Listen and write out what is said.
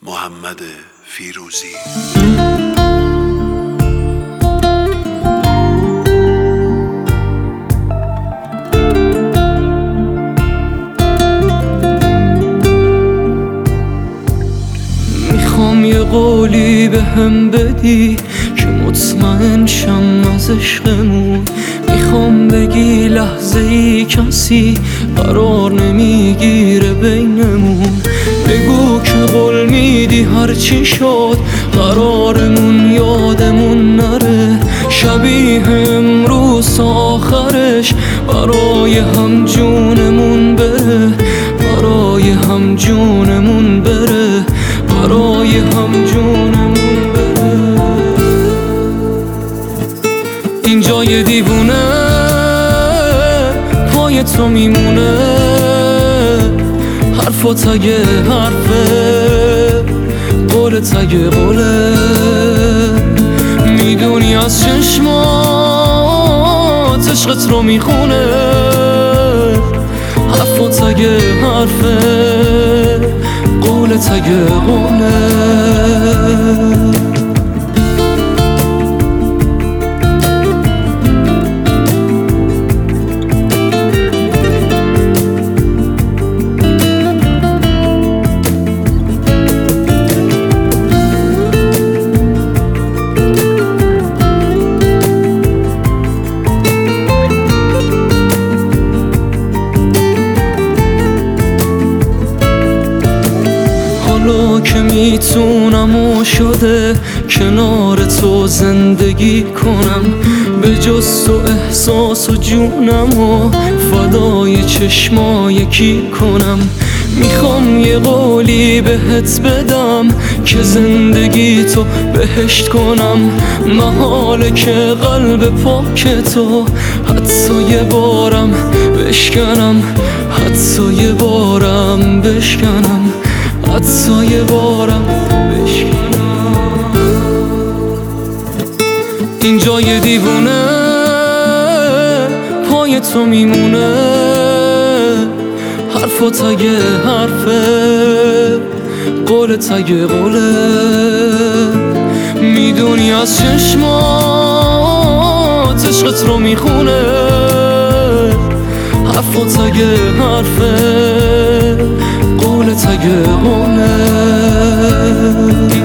محمد فیروزی. میخوام یه قولی به هم بدی که مطمئن شم از عشقمون. میخوام بگی لحظه ای کسی قرار نمیگیره بینمون. بگو که قول میدی هرچی شد قرارمون یادمون نره. شبیه امروز آخرش برای هم جونمون بره، برای هم جونمون بره، برای هم جونمون بره. اینجا یه دیوونه پای تو میمونه، حرفا تگه حرفه، قول تگه قوله. میدونی از چشمات عشقت رو میخونه، حرفا تگه حرفه، قول تگه قوله. حالا که میتونم و شده کنار تو زندگی کنم، به جز تو احساس و جونم و فدای چشمای کی کنم. میخوام یه قولی بهت بدم که زندگی تو بهشت کنم. محاله که قلب پاک تو حتی یه بارم بشکنم، حتی یه بارم بشکنم، حتی یه بارم بشکنم. اینجا یه دیوونه پای تو میمونه، حرفا تگه حرفه، قول تگه قوله. میدونی از چشمات عشقت رو میخونه، حرفا تگه حرفه، قول تگه قوله.